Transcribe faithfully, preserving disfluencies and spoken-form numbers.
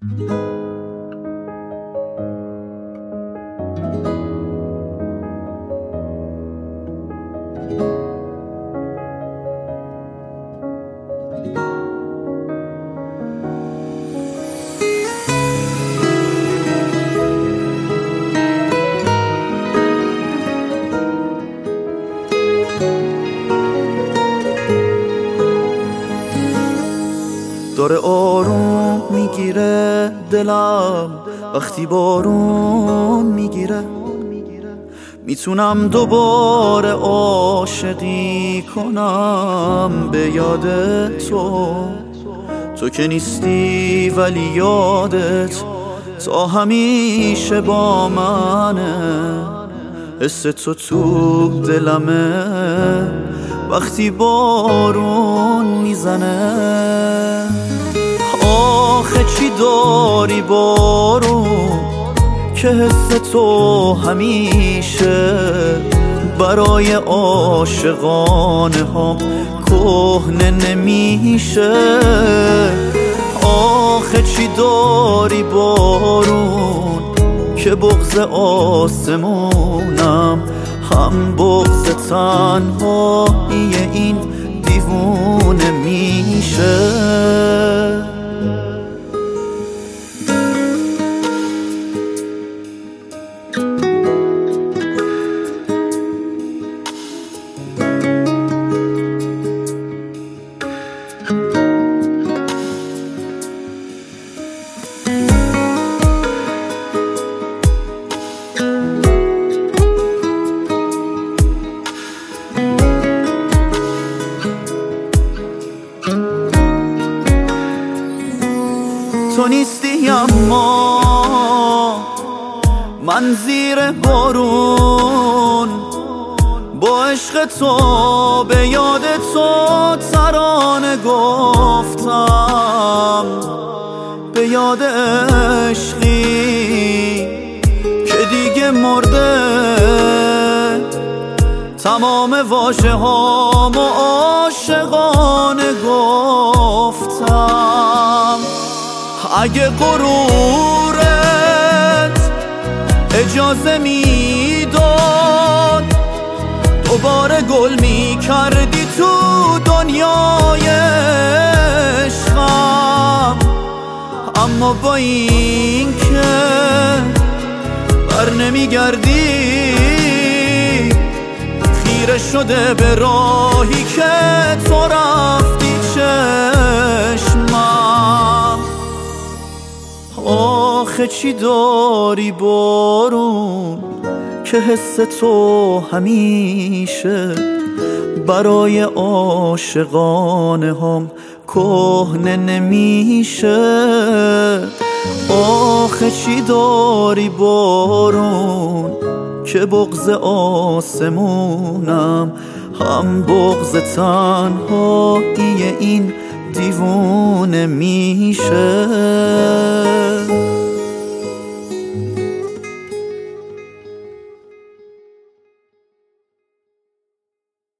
داره آروم میگیره دلم وقتی بارون میگیره، میتونم دوباره عاشقی کنم به یاد تو. تو که نیستی ولی یادت تا همیشه با منه، حس تو تو دلمه وقتی بارون میزنه. آخه چی داری بارون که حس تو همیشه برای عاشقانه هم کهنه نمیشه. آخه چی داری بارون که بغض آسمونم هم بغض تنهایی این دیوونه میشه. تو نیستی اما من زیر بارون با عشق تو به یاد تو ترانه گفتم، به یاد عشقی که دیگه مرده. تمام واژه هامو عاشقانه گفتم. اگه غرورت اجازه میداد دوباره گل میکردی تو دنیای عشقم، اما با این که بر نمیگردی خیره شده به راهی که تو رفتی چشمم. آخه چی داری بارون که حس تو همیشه برای عاشقانه هم کهنه نمیشه. آخه چی داری بارون که بغض آسمونم هم بغض تنهایی این دیوونه میشه.